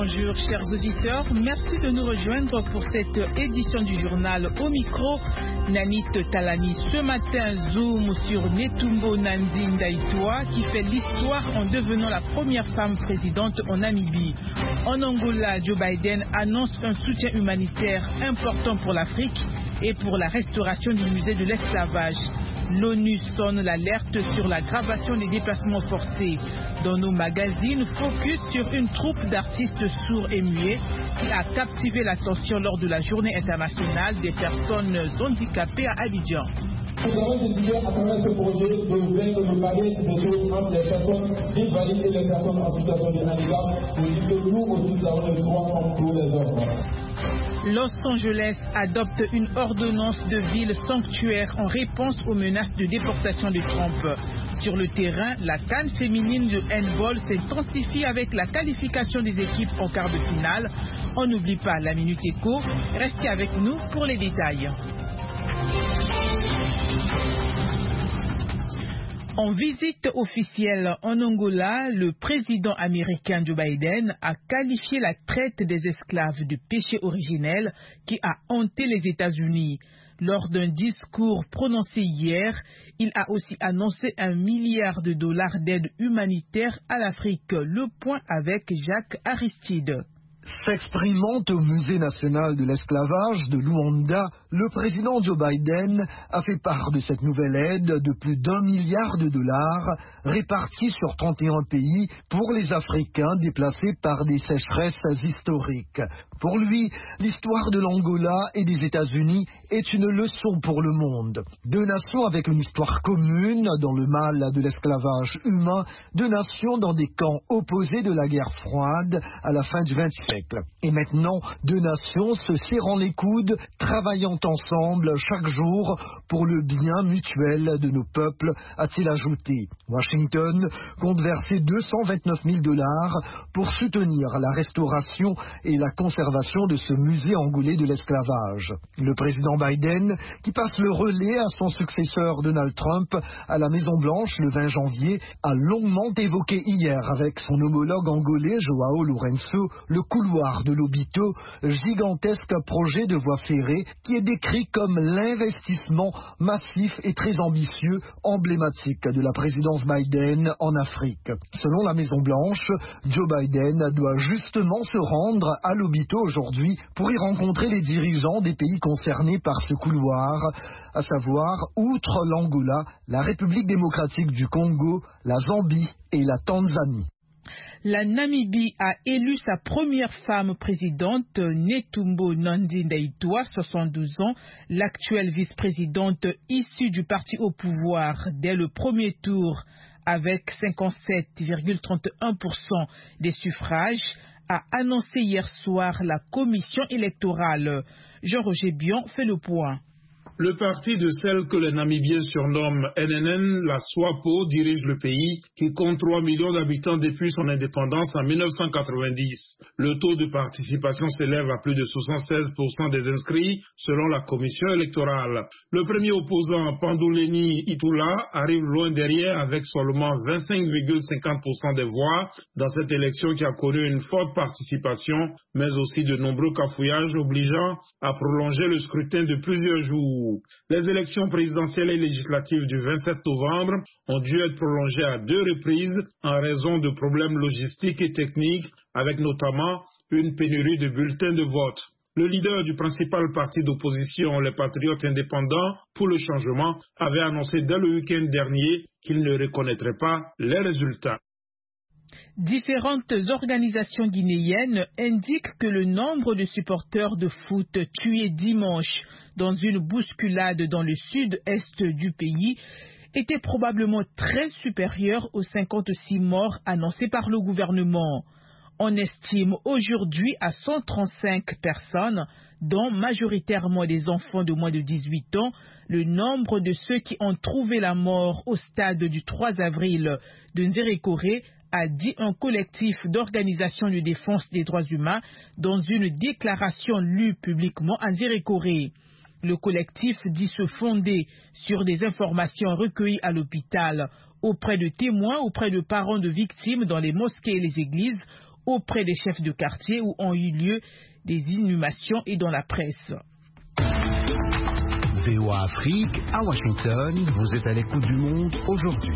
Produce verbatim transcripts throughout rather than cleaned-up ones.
Bonjour chers auditeurs, merci de nous rejoindre pour cette édition du journal. Au micro, Nanit Talani. Ce matin, zoom sur Netumbo Nandi Ndaitwah qui fait l'histoire en devenant la première femme présidente en Namibie. En Angola, Joe Biden annonce un soutien humanitaire important pour l'Afrique et pour la restauration du musée de l'esclavage. L'ONU sonne l'alerte sur l'aggravation des déplacements forcés. Dans nos magazines, focus sur une troupe d'artistes sourds et muets qui a captivé l'attention lors de la journée internationale des personnes handicapées à Abidjan. Nous avons décidé à travers ce projet de venir de parler des choses entre les personnes dites valides et les personnes en situation de handicap pour dire que nous aussi nous avons le droit comme tous les autres. Los Angeles adopte une ordonnance de ville sanctuaire en réponse aux menaces de déportation de Trump. Sur le terrain, la CAN féminine de handball s'intensifie avec la qualification des équipes en quart de finale. On n'oublie pas la Minute Éco. Restez avec nous pour les détails. En visite officielle en Angola, le président américain Joe Biden a qualifié la traite des esclaves de péché originel qui a hanté les États-Unis. Lors d'un discours prononcé hier, il a aussi annoncé un milliard de dollars d'aide humanitaire à l'Afrique. Le point avec Jacques Aristide. S'exprimant au Musée national de l'esclavage de Luanda, le président Joe Biden a fait part de cette nouvelle aide de plus d'un milliard de dollars répartis sur trente et un pays pour les Africains déplacés par des sécheresses historiques. Pour lui, l'histoire de l'Angola et des États-Unis est une leçon pour le monde. Deux nations avec une histoire commune dans le mal de l'esclavage humain, deux nations dans des camps opposés de la guerre froide à la fin du vingtième siècle. Et maintenant, deux nations se serrant les coudes, travaillant ensemble chaque jour pour le bien mutuel de nos peuples, a-t-il ajouté. Washington compte verser deux cent vingt-neuf mille dollars pour soutenir la restauration et la conservation de ce musée angolais de l'esclavage. Le président Biden, qui passe le relais à son successeur Donald Trump à la Maison-Blanche le vingt janvier, a longuement évoqué hier avec son homologue angolais Joao Lourenço le couloir de Lobito, gigantesque projet de voie ferrée qui est décrit comme l'investissement massif et très ambitieux, emblématique de la présidence Biden en Afrique. Selon la Maison-Blanche, Joe Biden doit justement se rendre à Lobito aujourd'hui pour y rencontrer les dirigeants des pays concernés par ce couloir, à savoir, outre l'Angola, la République démocratique du Congo, la Zambie et la Tanzanie. La Namibie a élu sa première femme présidente, Netumbo Nandi Ndaitwah, soixante-douze ans, l'actuelle vice-présidente issue du parti au pouvoir dès le premier tour avec cinquante-sept virgule trente et un pour cent des suffrages, a annoncé hier soir la commission électorale. Jean-Roger Bion fait le point. Le parti de celle que les Namibiens surnomment N N N, la SWAPO, dirige le pays, qui compte trois millions d'habitants depuis son indépendance en mille neuf cent quatre-vingt-dix. Le taux de participation s'élève à plus de soixante-seize pour cent des inscrits, selon la commission électorale. Le premier opposant, Panduleni Itula, arrive loin derrière avec seulement vingt-cinq virgule cinquante pour cent des voix dans cette élection qui a connu une forte participation, mais aussi de nombreux cafouillages obligeant à prolonger le scrutin de plusieurs jours. Les élections présidentielles et législatives du vingt-sept novembre ont dû être prolongées à deux reprises en raison de problèmes logistiques et techniques, avec notamment une pénurie de bulletins de vote. Le leader du principal parti d'opposition, les Patriotes indépendants pour le changement, avait annoncé dès le week-end dernier qu'il ne reconnaîtrait pas les résultats. Différentes organisations guinéennes indiquent que le nombre de supporters de foot tués dimanche dans une bousculade dans le sud-est du pays était probablement très supérieur aux cinquante-six morts annoncés par le gouvernement. On estime aujourd'hui à cent trente-cinq personnes, dont majoritairement des enfants de moins de dix-huit ans, le nombre de ceux qui ont trouvé la mort au stade du trois avril de Nzérékoré, a dit un collectif d'organisations de défense des droits humains dans une déclaration lue publiquement à Nzérékoré. Le collectif dit se fonder sur des informations recueillies à l'hôpital, auprès de témoins, auprès de parents de victimes dans les mosquées et les églises, auprès des chefs de quartier où ont eu lieu des inhumations et dans la presse. V O A Afrique, à Washington, vous êtes à l'écoute du monde aujourd'hui.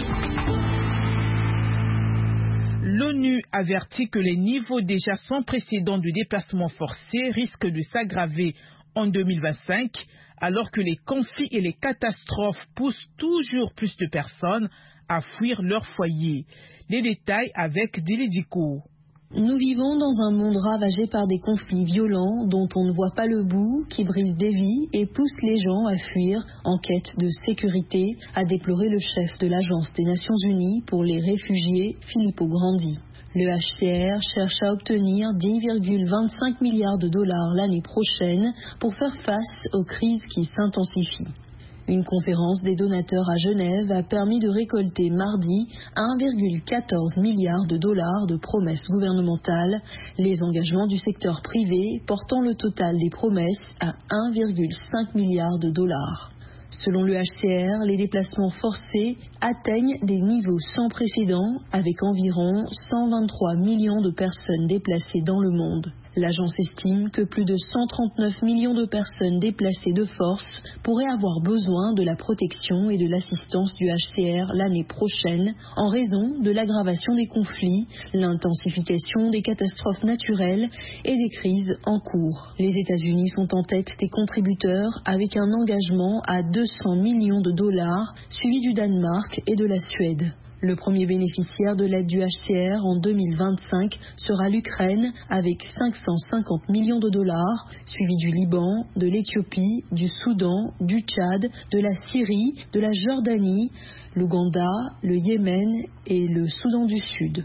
L'ONU avertit que les niveaux déjà sans précédent de déplacement forcé risquent de s'aggraver en deux mille vingt-cinq, alors que les conflits et les catastrophes poussent toujours plus de personnes à fuir leur foyer. Les détails avec Delidico. Nous vivons dans un monde ravagé par des conflits violents dont on ne voit pas le bout, qui brisent des vies et poussent les gens à fuir en quête de sécurité, a déploré le chef de l'Agence des Nations Unies pour les réfugiés, Filippo Grandi. Le H C R cherche à obtenir dix virgule vingt-cinq milliards de dollars l'année prochaine pour faire face aux crises qui s'intensifient. Une conférence des donateurs à Genève a permis de récolter mardi un virgule quatorze milliard de dollars de promesses gouvernementales, les engagements du secteur privé portant le total des promesses à un virgule cinq milliard de dollars. Selon le H C R, les déplacements forcés atteignent des niveaux sans précédent avec environ cent vingt-trois millions de personnes déplacées dans le monde. L'agence estime que plus de cent trente-neuf millions de personnes déplacées de force pourraient avoir besoin de la protection et de l'assistance du H C R l'année prochaine en raison de l'aggravation des conflits, l'intensification des catastrophes naturelles et des crises en cours. Les États-Unis sont en tête des contributeurs avec un engagement à deux cents millions de dollars, suivi du Danemark et de la Suède. Le premier bénéficiaire de l'aide du H C R en deux mille vingt-cinq sera l'Ukraine avec cinq cent cinquante millions de dollars, suivi du Liban, de l'Éthiopie, du Soudan, du Tchad, de la Syrie, de la Jordanie, l'Ouganda, le Yémen et le Soudan du Sud.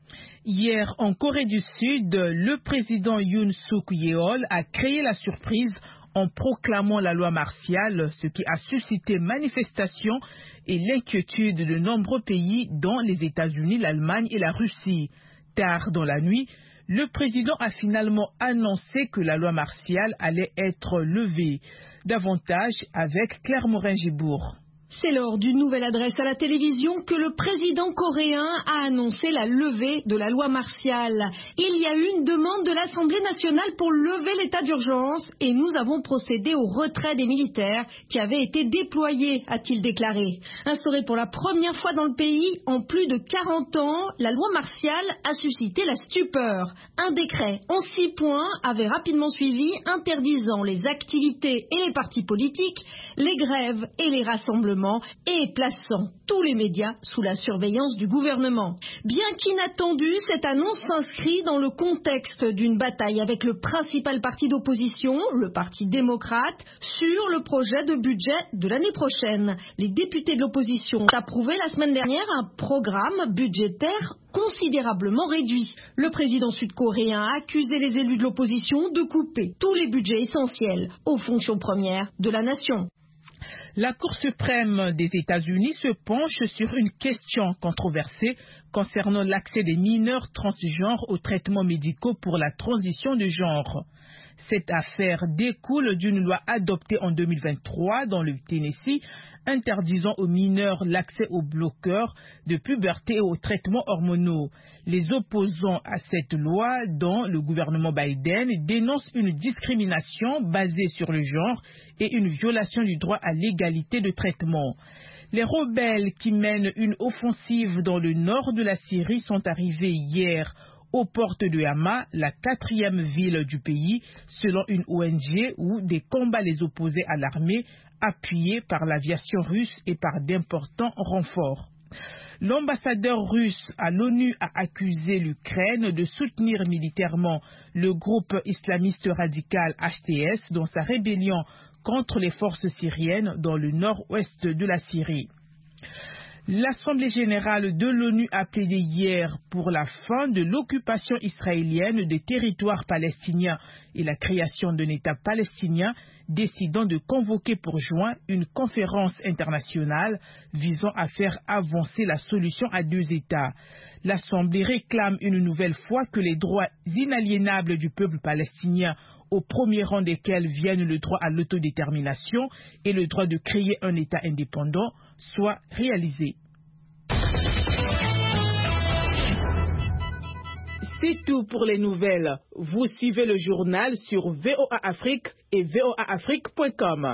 Hier, en Corée du Sud, le président Yoon Suk-yeol a créé la surprise en proclamant la loi martiale, ce qui a suscité manifestations et l'inquiétude de nombreux pays, dont les États-Unis, l'Allemagne et la Russie. Tard dans la nuit, le président a finalement annoncé que la loi martiale allait être levée. Davantage avec Claire Morin-Gibourg. C'est lors d'une nouvelle adresse à la télévision que le président coréen a annoncé la levée de la loi martiale. Il y a eu une demande de l'Assemblée nationale pour lever l'état d'urgence et nous avons procédé au retrait des militaires qui avaient été déployés, a-t-il déclaré. Instaurée pour la première fois dans le pays en plus de quarante ans, la loi martiale a suscité la stupeur. Un décret en six points avait rapidement suivi, interdisant les activités et les partis politiques, les grèves et les rassemblements, et plaçant tous les médias sous la surveillance du gouvernement. Bien qu'inattendue, cette annonce s'inscrit dans le contexte d'une bataille avec le principal parti d'opposition, le Parti démocrate, sur le projet de budget de l'année prochaine. Les députés de l'opposition ont approuvé la semaine dernière un programme budgétaire considérablement réduit. Le président sud-coréen a accusé les élus de l'opposition de couper tous les budgets essentiels aux fonctions premières de la nation. La Cour suprême des États-Unis se penche sur une question controversée concernant l'accès des mineurs transgenres aux traitements médicaux pour la transition de genre. Cette affaire découle d'une loi adoptée en deux mille vingt-trois dans le Tennessee interdisant aux mineurs l'accès aux bloqueurs de puberté et aux traitements hormonaux. Les opposants à cette loi, dont le gouvernement Biden, dénoncent une discrimination basée sur le genre et une violation du droit à l'égalité de traitement. Les rebelles qui mènent une offensive dans le nord de la Syrie sont arrivés hier aux portes de Hama, la quatrième ville du pays, selon une O N G où des combats les opposaient à l'armée, appuyés par l'aviation russe et par d'importants renforts. L'ambassadeur russe à l'ONU a accusé l'Ukraine de soutenir militairement le groupe islamiste radical H T S dans sa rébellion contre les forces syriennes dans le nord-ouest de la Syrie. L'Assemblée générale de l'ONU a plaidé hier pour la fin de l'occupation israélienne des territoires palestiniens et la création d'un État palestinien, décidant de convoquer pour juin une conférence internationale visant à faire avancer la solution à deux États. L'Assemblée réclame une nouvelle fois que les droits inaliénables du peuple palestinien, au premier rang desquels viennent le droit à l'autodétermination et le droit de créer un État indépendant, soient réalisés. C'est tout pour les nouvelles. Vous suivez le journal sur V O A Afrique et V O A Afrique point com.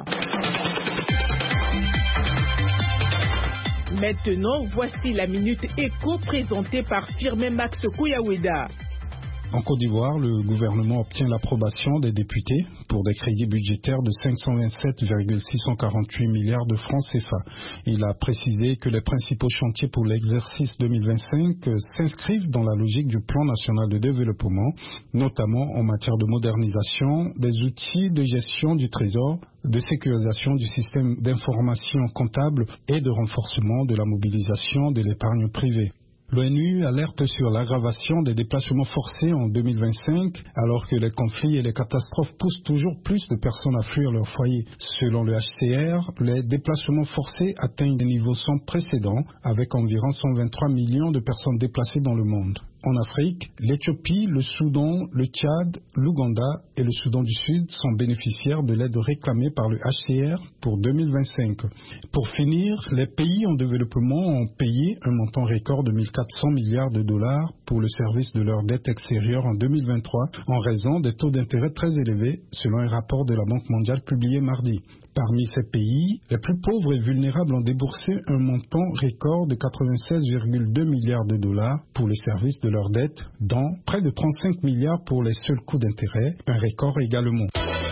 Maintenant, voici la Minute Éco présentée par Firmin Max Kouyaweda. En Côte d'Ivoire, le gouvernement obtient l'approbation des députés pour des crédits budgétaires de cinq cent vingt-sept virgule six cent quarante-huit milliards de francs C F A. Il a précisé que les principaux chantiers pour l'exercice deux mille vingt-cinq s'inscrivent dans la logique du plan national de développement, notamment en matière de modernisation des outils de gestion du trésor, de sécurisation du système d'information comptable et de renforcement de la mobilisation de l'épargne privée. L'ONU alerte sur l'aggravation des déplacements forcés en deux mille vingt-cinq, alors que les conflits et les catastrophes poussent toujours plus de personnes à fuir leur foyer. Selon le H C R, les déplacements forcés atteignent des niveaux sans précédent, avec environ cent vingt-trois millions de personnes déplacées dans le monde. En Afrique, l'Éthiopie, le Soudan, le Tchad, l'Ouganda et le Soudan du Sud sont bénéficiaires de l'aide réclamée par le H C R pour deux mille vingt-cinq. Pour finir, les pays en développement ont payé un montant record de mille quatre cents milliards de dollars pour le service de leur dette extérieure en deux mille vingt-trois en raison des taux d'intérêt très élevés, selon un rapport de la Banque mondiale publié mardi. Parmi ces pays, les plus pauvres et vulnérables ont déboursé un montant record de quatre-vingt-seize virgule deux milliards de dollars pour le service de leur dette, dont près de trente-cinq milliards pour les seuls coûts d'intérêt, un record également.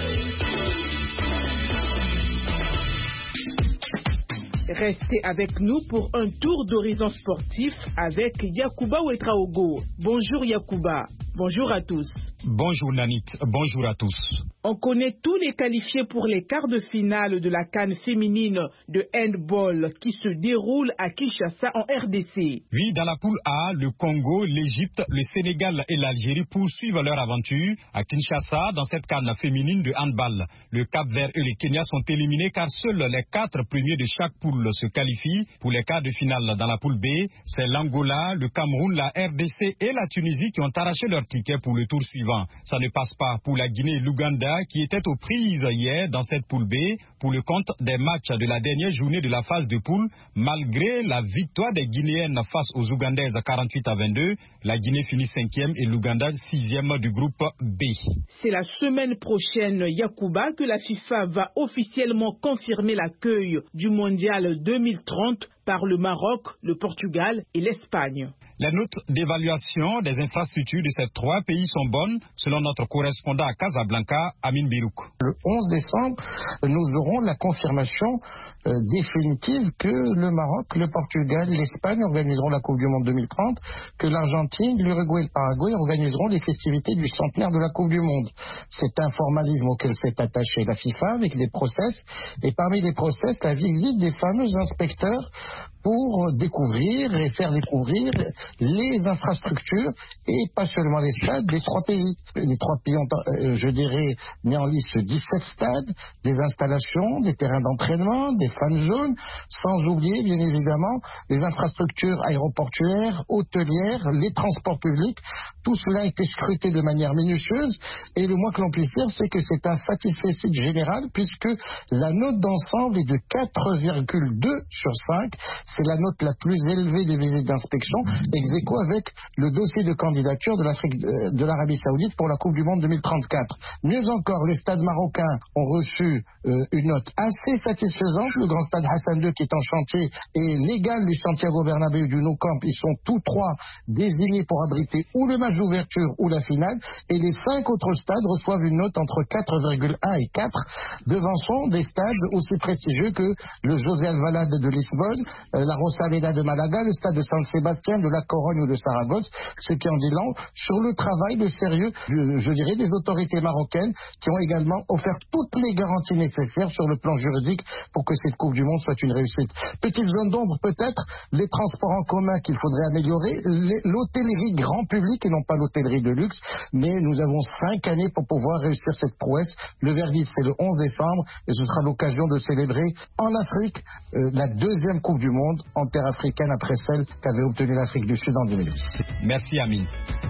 Restez avec nous pour un tour d'horizon sportif avec Yacouba Ouetraogo. Bonjour Yacouba. Bonjour à tous. Bonjour Nanit, bonjour à tous. On connaît tous les qualifiés pour les quarts de finale de la CAN féminine de handball qui se déroule à Kinshasa en R D C. Oui, dans la poule A, le Congo, l'Égypte, le Sénégal et l'Algérie poursuivent leur aventure à Kinshasa dans cette CAN féminine de handball. Le Cap-Vert et le Kenya sont éliminés car seuls les quatre premiers de chaque poule se qualifient pour les quarts de finale. Dans la poule B, c'est l'Angola, le Cameroun, la R D C et la Tunisie qui ont arraché leur ticket pour le tour suivant. Ça ne passe pas pour la Guinée et l'Ouganda qui étaient aux prises hier dans cette poule B pour le compte des matchs de la dernière journée de la phase de poule. Malgré la victoire des Guinéennes face aux Ougandaises quarante-huit à vingt-deux, la Guinée finit cinquième et l'Ouganda sixième du groupe B. C'est la semaine prochaine, Yacouba, que la FIFA va officiellement confirmer l'accueil du mondial deux mille trente par le Maroc, le Portugal et l'Espagne. Les notes d'évaluation des infrastructures de ces trois pays sont bonnes, selon notre correspondant à Casablanca, Amin Birouk. Le onze décembre, nous aurons la confirmation euh, définitive que le Maroc, le Portugal, l'Espagne organiseront la Coupe du Monde deux mille trente, que l'Argentine, l'Uruguay et le Paraguay organiseront les festivités du centenaire de la Coupe du Monde. C'est un formalisme auquel s'est attachée la FIFA avec des process, et parmi les process, la visite des fameux inspecteurs pour découvrir et faire découvrir les infrastructures et pas seulement les stades des trois pays. Les trois pays ont, euh, je dirais, mis en liste dix-sept stades, des installations, des terrains d'entraînement, des fan zones, sans oublier bien évidemment les infrastructures aéroportuaires, hôtelières, les transports publics. Tout cela a été scruté de manière minutieuse et le moins que l'on puisse dire, c'est que c'est un satisfait général puisque la note d'ensemble est de quatre virgule deux sur cinq. C'est la note la plus élevée des visites d'inspection, ex aequo avec le dossier de candidature de l'Afrique, de l'Arabie Saoudite pour la Coupe du Monde deux mille trente-quatre. Mieux encore, les stades marocains ont reçu euh, une note assez satisfaisante. Le grand stade Hassan deux qui est en chantier et l'égal du Santiago Bernabéu du Nou Camp, ils sont tous trois désignés pour abriter ou le match d'ouverture ou la finale. Et les cinq autres stades reçoivent une note entre quatre virgule un et quatre, devançant des stades aussi prestigieux que le José Alvalade de Lisbonne, euh, la Rosaleda de Malaga, le stade de San Sébastien, de la Corogne ou de Saragosse, ce qui en dit long sur le travail de sérieux, je dirais, des autorités marocaines qui ont également offert toutes les garanties nécessaires sur le plan juridique pour que cette Coupe du Monde soit une réussite. Petite zone d'ombre peut-être, les transports en commun qu'il faudrait améliorer, l'hôtellerie grand public et non pas l'hôtellerie de luxe, mais nous avons cinq années pour pouvoir réussir cette prouesse. Le verdict c'est le onze décembre et ce sera l'occasion de célébrer en Afrique euh, la deuxième Coupe du Monde en terre africaine après celle qu'avait obtenue l'Afrique du Sud en deux mille huit. Merci Amine.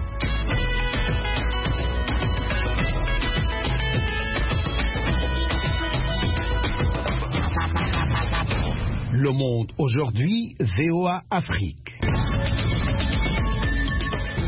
Le Monde aujourd'hui, V O A Afrique.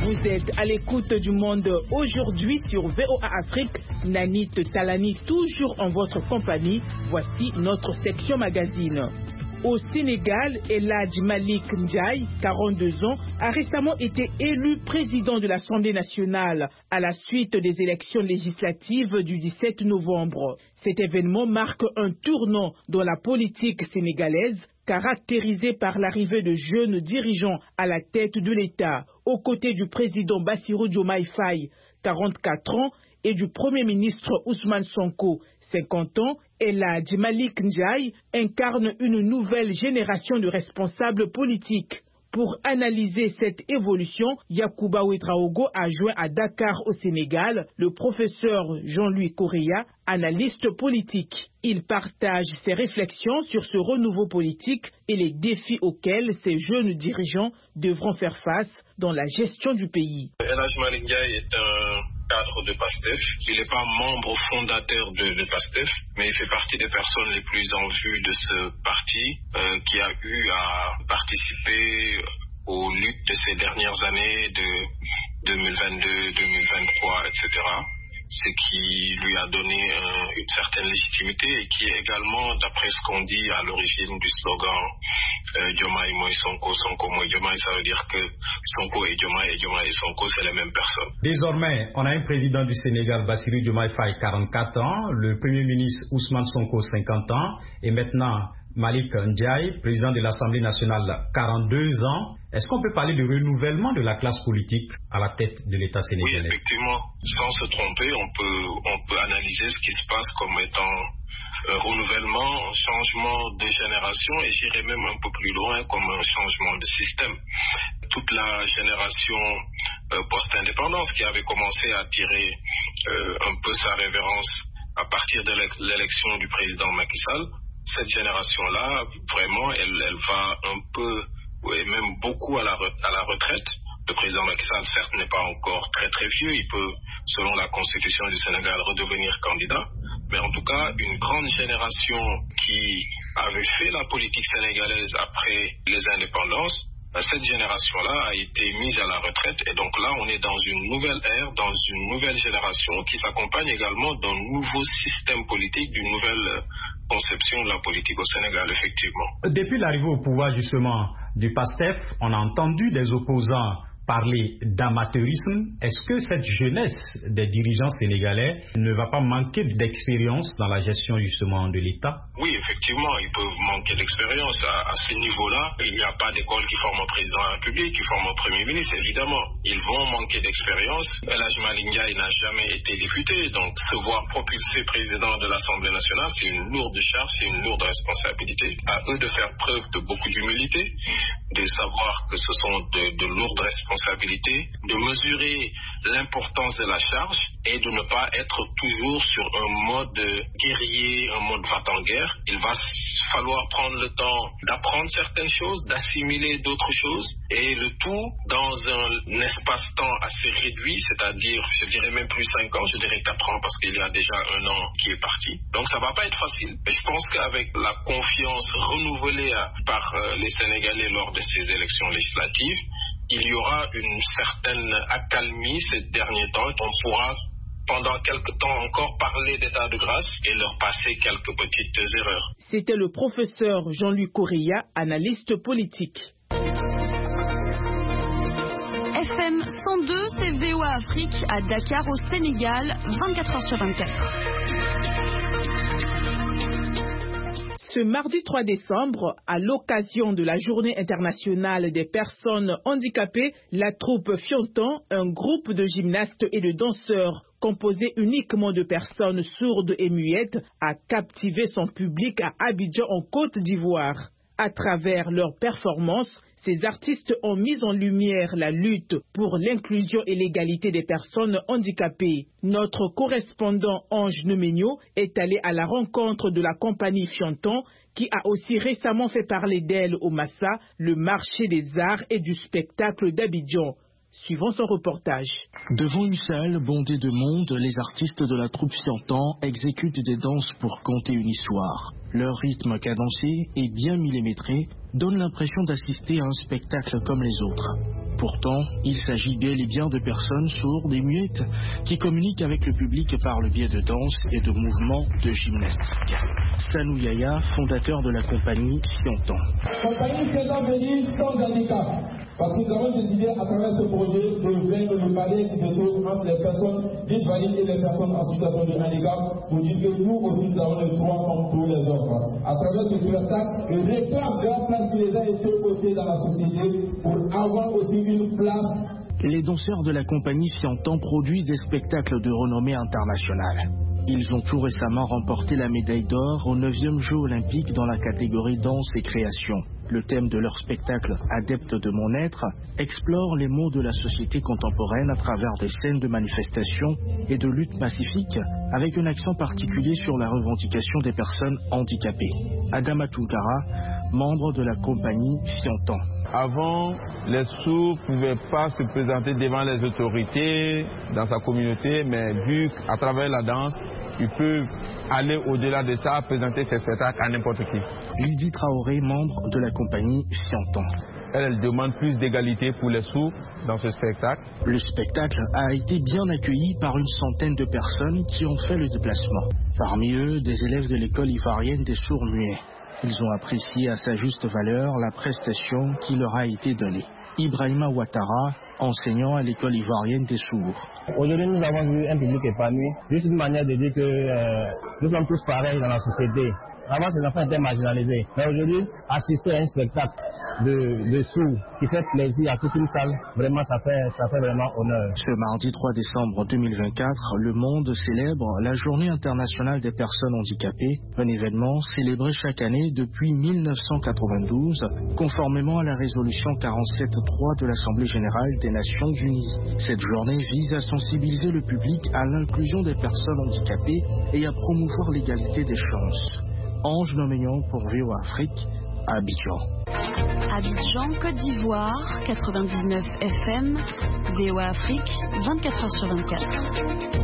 Vous êtes à l'écoute du Monde aujourd'hui sur V O A Afrique. Nanit Talani, toujours en votre compagnie. Voici notre section magazine. Au Sénégal, Eladj Malik Ndiaye, quarante-deux ans, a récemment été élu président de l'Assemblée nationale à la suite des élections législatives du dix-sept novembre. Cet événement marque un tournant dans la politique sénégalaise, caractérisée par l'arrivée de jeunes dirigeants à la tête de l'État, aux côtés du président Bassirou Diomaye Faye, quarante-quatre ans, et du Premier ministre Ousmane Sonko, cinquante ans. Eladj Malik Ndiaye incarne une nouvelle génération de responsables politiques. Pour analyser cette évolution, Yacouba Ouedraogo a joint à Dakar au Sénégal le professeur Jean-Louis Correa, analyste politique. Il partage ses réflexions sur ce renouveau politique et les défis auxquels ces jeunes dirigeants devront faire face dans la gestion du pays. Eladj Malik Ndiaye est un cadre de PASTEF. Il n'est pas membre fondateur de, de PASTEF, mais il fait partie des personnes les plus en vue de ce parti euh, qui a eu à participer aux luttes de ces dernières années de deux mille vingt-deux, deux mille vingt-trois, et cetera. Ce qui lui a donné euh, une certaine légitimité et qui est également, d'après ce qu'on dit, à l'origine du slogan euh, Diomaye Moïse Sonko, Sonko Moïse Diomaye. Ça veut dire que Sonko et Diomaye et Diomaye et Sonko, c'est les mêmes personnes. Désormais, on a un président du Sénégal, Bassirou Diomaye Faye, quarante-quatre ans, le Premier ministre Ousmane Sonko, cinquante ans, et maintenant Malik Ndiaye, président de l'Assemblée nationale, quarante-deux ans. Est-ce qu'on peut parler de renouvellement de la classe politique à la tête de l'État sénégalais? Oui, effectivement. Sans se tromper, on peut, on peut analyser ce qui se passe comme étant un renouvellement, un changement de génération et j'irais même un peu plus loin comme un changement de système. Toute la génération euh, post-indépendance qui avait commencé à tirer euh, un peu sa révérence à partir de l'élection du président Macky Sall, cette génération-là, vraiment, elle, elle va un peu, et même beaucoup à la, à la retraite. Le président Macky Sall, certes, n'est pas encore très très vieux. Il peut, selon la constitution du Sénégal, redevenir candidat. Mais en tout cas, une grande génération qui avait fait la politique sénégalaise après les indépendances, cette génération-là a été mise à la retraite. Et donc là, on est dans une nouvelle ère, dans une nouvelle génération qui s'accompagne également d'un nouveau système politique, d'une nouvelle conception de la politique au Sénégal, effectivement. Depuis l'arrivée au pouvoir, justement, du PASTEF, on a entendu des opposants parler d'amateurisme. Est-ce que cette jeunesse des dirigeants sénégalais ne va pas manquer d'expérience dans la gestion justement de l'État? Oui, effectivement, ils peuvent manquer d'expérience. À, à ce niveau-là, il n'y a pas d'école qui forme un président de la République, qui forme un Premier ministre, évidemment. Ils vont manquer d'expérience. Eladj Malik Ndiaye n'a jamais été député, donc se voir propulsé président de l'Assemblée nationale, c'est une lourde charge, c'est une lourde responsabilité. À eux de faire preuve de beaucoup d'humilité, de savoir que ce sont de, de lourdes responsabilités, de mesurer l'importance de la charge et de ne pas être toujours sur un mode guerrier, un mode va-t-en-guerre. Il va falloir prendre le temps d'apprendre certaines choses, d'assimiler d'autres choses, et le tout dans un espace-temps assez réduit, c'est-à-dire, je dirais même plus cinq ans, je dirais quatre ans, parce qu'il y a déjà un an qui est parti. Donc ça va pas être facile. Mais je pense qu'avec la confiance renouvelée par les Sénégalais lors de ces élections législatives, il y aura une certaine accalmie ces derniers temps. On pourra pendant quelques temps encore parler d'état de grâce et leur passer quelques petites erreurs. C'était le professeur Jean-Louis Correa, analyste politique. F M cent deux, c'est V O A Afrique à Dakar au Sénégal, vingt-quatre heures sur vingt-quatre. Ce mardi trois décembre, à l'occasion de la Journée internationale des personnes handicapées, la troupe Fiontan, un groupe de gymnastes et de danseurs composé uniquement de personnes sourdes et muettes, a captivé son public à Abidjan en Côte d'Ivoire. À travers leurs performances, ces artistes ont mis en lumière la lutte pour l'inclusion et l'égalité des personnes handicapées. Notre correspondant Ange Nemenyo est allé à la rencontre de la compagnie Fiontan, qui a aussi récemment fait parler d'elle au Massa, le marché des arts et du spectacle d'Abidjan. Suivons son reportage. Devant une salle bondée de monde, les artistes de la troupe Fiontan exécutent des danses pour conter une histoire. Leur rythme cadencé et bien millimétré donne l'impression d'assister à un spectacle comme les autres. Pourtant, il s'agit bel et bien de personnes sourdes et muettes qui communiquent avec le public par le biais de danse et de mouvements de gymnastique. Sanou Yaya, fondateur de la compagnie Siantan. Compagnie Siantan venue sans handicap, parce que nous avons décidé à travers ce projet de vaincre le palais qui se trouve entre les personnes dites valides et les personnes en situation de handicap, pour dire que nous aussi nous avons le droit comme tous les autres. À travers ce spectacle, je réclame la place qui les a été ôtée dans la société pour avoir aussi une place. Les danseurs de la compagnie Siantan produisent des spectacles de renommée internationale. Ils ont tout récemment remporté la médaille d'or aux neuvième Jeux olympiques dans la catégorie danse et création. Le thème de leur spectacle, Adepte de mon être, explore les maux de la société contemporaine à travers des scènes de manifestation et de lutte pacifique, avec un accent particulier sur la revendication des personnes handicapées. Adama Tunkara, membre de la compagnie Siantan. Avant, les sourds ne pouvaient pas se présenter devant les autorités dans sa communauté, mais vu qu'à travers la danse, ils peuvent aller au-delà de ça, présenter ses spectacles à n'importe qui. Lydie Traoré, membre de la compagnie Siantan. Elle, elle demande plus d'égalité pour les sourds dans ce spectacle. Le spectacle a été bien accueilli par une centaine de personnes qui ont fait le déplacement. Parmi eux, des élèves de l'école ivoirienne des sourds muets. Ils ont apprécié à sa juste valeur la prestation qui leur a été donnée. Ibrahima Ouattara, enseignant à l'école ivoirienne des sourds. Aujourd'hui, nous avons vu un public épanoui. Juste une manière de dire que euh, nous sommes tous pareils dans la société. Avant, ces enfants étaient marginalisés. Mais aujourd'hui, assister à un spectacle de, de sourds qui fait plaisir à toute une salle, vraiment, ça fait, ça fait vraiment honneur. Ce mardi trois décembre deux mille vingt-quatre, le monde célèbre la Journée internationale des personnes handicapées, un événement célébré chaque année depuis mille neuf cent quatre-vingt-douze, conformément à la résolution quarante-sept trois de l'Assemblée générale des Nations unies. Cette journée vise à sensibiliser le public à l'inclusion des personnes handicapées et à promouvoir l'égalité des chances. Ange Noménion pour V O A Afrique, Abidjan. Abidjan, Côte d'Ivoire, quatre-vingt-dix-neuf F M, V O A Afrique, vingt-quatre heures sur vingt-quatre.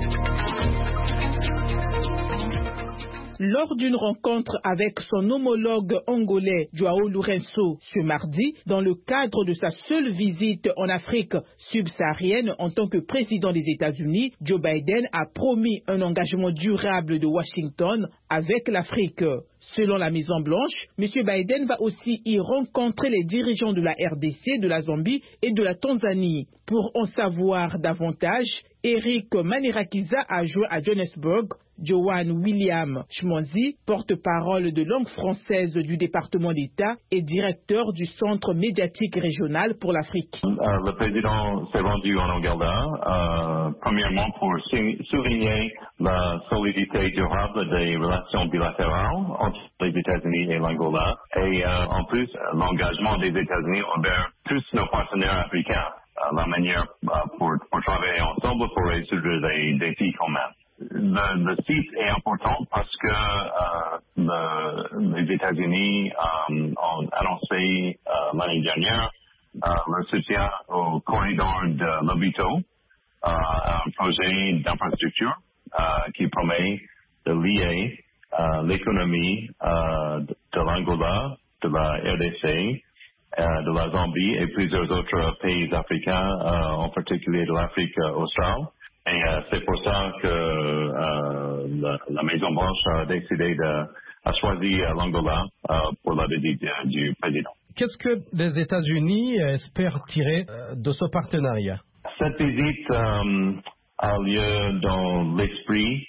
Lors d'une rencontre avec son homologue angolais Joao Lourenço ce mardi, dans le cadre de sa seule visite en Afrique subsaharienne en tant que président des États-Unis, Joe Biden a promis un engagement durable de Washington avec l'Afrique. Selon la Maison-Blanche, M. Biden va aussi y rencontrer les dirigeants de la R D C, de la Zambie et de la Tanzanie. Pour en savoir davantage, Eric Manirakiza a joint à Johannesburg Johan William Chmonzi, porte-parole de langue française du département d'État et directeur du Centre médiatique régional pour l'Afrique. Euh, le président s'est rendu en Angola, euh, premièrement pour souligner la solidité durable des relations bilatérales entre les États-Unis et l'Angola et euh, en plus l'engagement des États-Unis envers tous nos partenaires africains, euh, la manière euh, pour, pour travailler ensemble pour résoudre les défis communs. Le, le site est important parce que euh, le, les États-Unis euh, ont annoncé euh, l'année dernière euh, leur soutien au corridor de Lobito, euh, un projet d'infrastructure euh, qui promet de lier euh, l'économie euh, de, de l'Angola, de la R D C, euh, de la Zambie et plusieurs autres pays africains, euh, en particulier de l'Afrique australe. Et euh, c'est pour ça que euh, la, la Maison-Blanche a décidé de a choisi l'Angola euh, pour la visite euh, du président. Qu'est-ce que les États-Unis espèrent tirer euh, de ce partenariat? Cette visite euh, a lieu dans l'esprit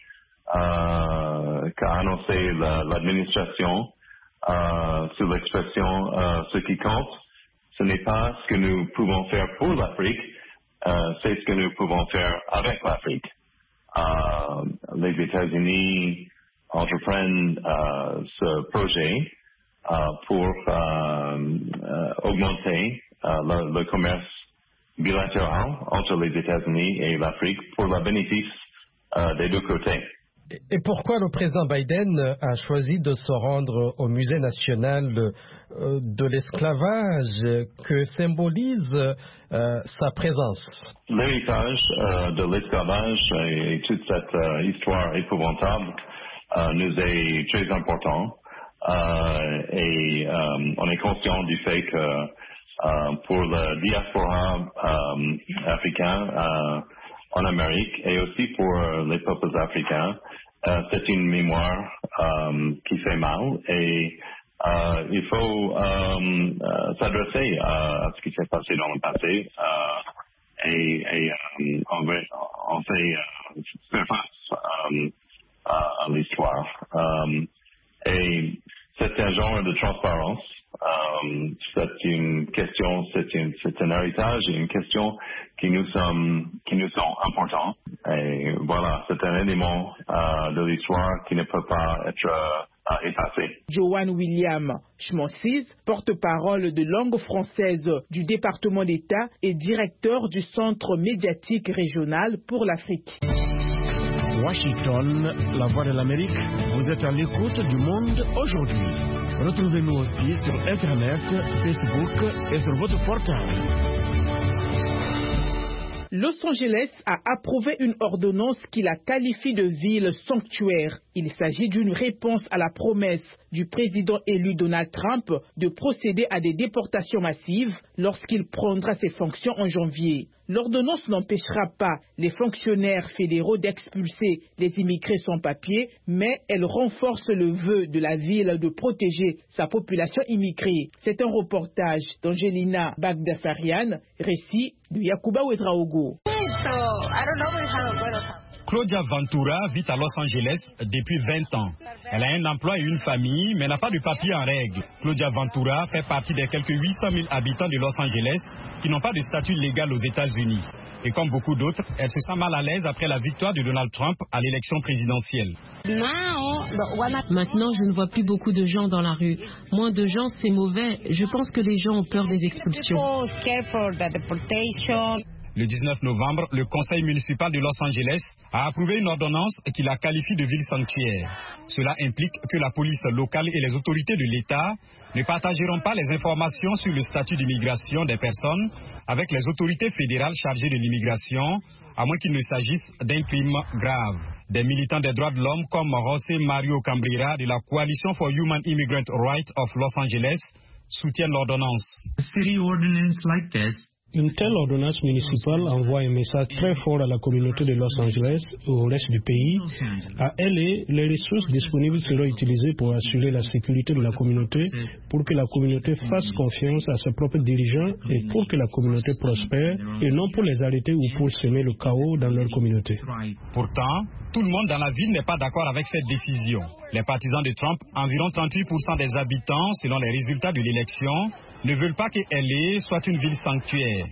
euh, qu'a annoncé la, l'administration euh, sur l'expression euh, ce qui compte, ce n'est pas ce que nous pouvons faire pour l'Afrique, Euh, c'est ce que nous pouvons faire avec l'Afrique. Euh, les États-Unis entreprennent euh, ce projet euh, pour euh, euh, augmenter euh, le, le commerce bilatéral entre les États-Unis et l'Afrique pour le bénéfice euh, des deux côtés. Et pourquoi le président Biden a choisi de se rendre au Musée national de l'esclavage que symbolise euh, sa présence? L'héritage euh, de l'esclavage et, et toute cette euh, histoire épouvantable euh, nous est très important euh, et euh, on est conscient du fait que euh, pour la diaspora euh, africaine euh, en Amérique et aussi pour les peuples africains. Euh, c'est une mémoire euh, qui fait mal et euh, il faut euh, euh, s'adresser à, à ce qui s'est passé dans le passé euh, et, et euh, on, va, on fait euh, faire face euh, à l'histoire. Euh, et c'est un genre de transparence. Euh, c'est une question, c'est, une, c'est un héritage et une question qui nous sommes, qui nous sont importants. Et voilà, c'est un élément euh, de l'histoire qui ne peut pas être euh, effacé. Joanne William Schmonsis, porte-parole de langue française du département d'État et directeur du Centre médiatique régional pour l'Afrique. Washington, la voix de l'Amérique, vous êtes à l'écoute du monde aujourd'hui. Retrouvez-nous aussi sur Internet, Facebook et sur votre portable. Los Angeles a approuvé une ordonnance qui la qualifie de ville sanctuaire. Il s'agit d'une réponse à la promesse du président élu Donald Trump de procéder à des déportations massives lorsqu'il prendra ses fonctions en janvier. L'ordonnance n'empêchera pas les fonctionnaires fédéraux d'expulser les immigrés sans papier, mais elle renforce le vœu de la ville de protéger sa population immigrée. C'est un reportage d'Angelina Bagdasarian, récit de Yakuba Ouedraogo. Claudia Ventura vit à Los Angeles depuis vingt ans. Elle a un emploi et une famille, mais n'a pas de papier en règle. Claudia Ventura fait partie des quelques huit cent mille habitants de Los Angeles qui n'ont pas de statut légal aux États-Unis. Et comme beaucoup d'autres, elle se sent mal à l'aise après la victoire de Donald Trump à l'élection présidentielle. Maintenant, je ne vois plus beaucoup de gens dans la rue. Moins de gens, c'est mauvais. Je pense que les gens ont peur des expulsions. Le dix-neuf novembre, le conseil municipal de Los Angeles a approuvé une ordonnance qui la qualifie de ville sanctuaire. Cela implique que la police locale et les autorités de l'État ne partageront pas les informations sur le statut d'immigration des personnes avec les autorités fédérales chargées de l'immigration, à moins qu'il ne s'agisse d'un crime grave. Des militants des droits de l'homme comme José Mario Cambrera de la Coalition for Human Immigrant Rights of Los Angeles soutiennent l'ordonnance. Une telle ordonnance municipale envoie un message très fort à la communauté de Los Angeles et au reste du pays. À L A, les ressources disponibles seront utilisées pour assurer la sécurité de la communauté, pour que la communauté fasse confiance à ses propres dirigeants et pour que la communauté prospère, et non pour les arrêter ou pour semer le chaos dans leur communauté. Pourtant, tout le monde dans la ville n'est pas d'accord avec cette décision. Les partisans de Trump, environ trente-huit pour cent des habitants, selon les résultats de l'élection, ne veulent pas que L A soit une ville sanctuaire.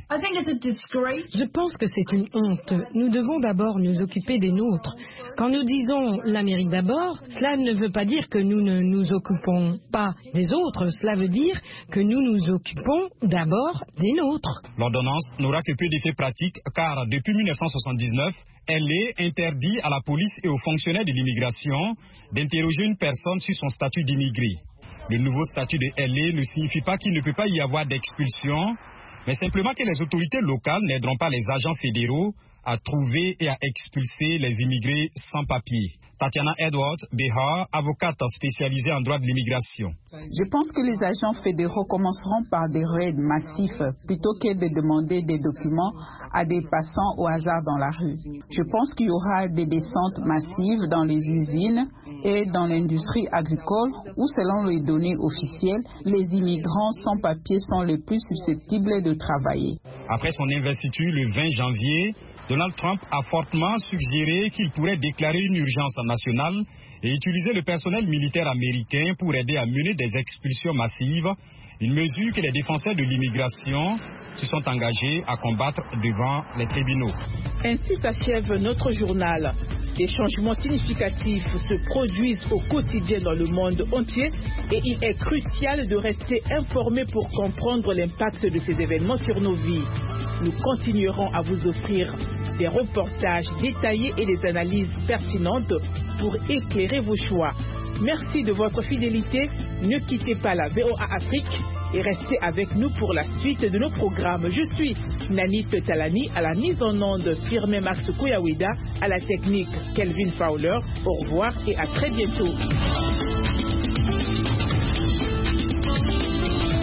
Je pense que c'est une honte. Nous devons d'abord nous occuper des nôtres. Quand nous disons l'Amérique d'abord, cela ne veut pas dire que nous ne nous occupons pas des autres. Cela veut dire que nous nous occupons d'abord des nôtres. L'ordonnance n'aura que peu d'effets pratiques car depuis mille neuf cent soixante-dix-neuf, L A interdit à la police et aux fonctionnaires de l'immigration d'interroger une personne sur son statut d'immigré. Le nouveau statut de L A ne signifie pas qu'il ne peut pas y avoir d'expulsion, mais simplement que les autorités locales n'aideront pas les agents fédéraux à trouver et à expulser les immigrés sans papier. Tatiana Edward Behar, avocate spécialisée en droit de l'immigration. Je pense que les agents fédéraux commenceront par des raids massifs plutôt que de demander des documents à des passants au hasard dans la rue. Je pense qu'il y aura des descentes massives dans les usines et dans l'industrie agricole où, selon les données officielles, les immigrants sans papier sont les plus susceptibles de travailler. Après son investiture le vingt janvier, Donald Trump a fortement suggéré qu'il pourrait déclarer une urgence nationale et utiliser le personnel militaire américain pour aider à mener des expulsions massives, une mesure que les défenseurs de l'immigration se sont engagés à combattre devant les tribunaux. Ainsi s'achève notre journal. Des changements significatifs se produisent au quotidien dans le monde entier et il est crucial de rester informé pour comprendre l'impact de ces événements sur nos vies. Nous continuerons à vous offrir des reportages détaillés et des analyses pertinentes pour éclairer vos choix. Merci de votre fidélité. Ne quittez pas la V O A Afrique et restez avec nous pour la suite de nos programmes. Je suis Nanit Talani à la mise en onde, Firmin Max Kouyawida à la technique, Kelvin Fowler. Au revoir et à très bientôt.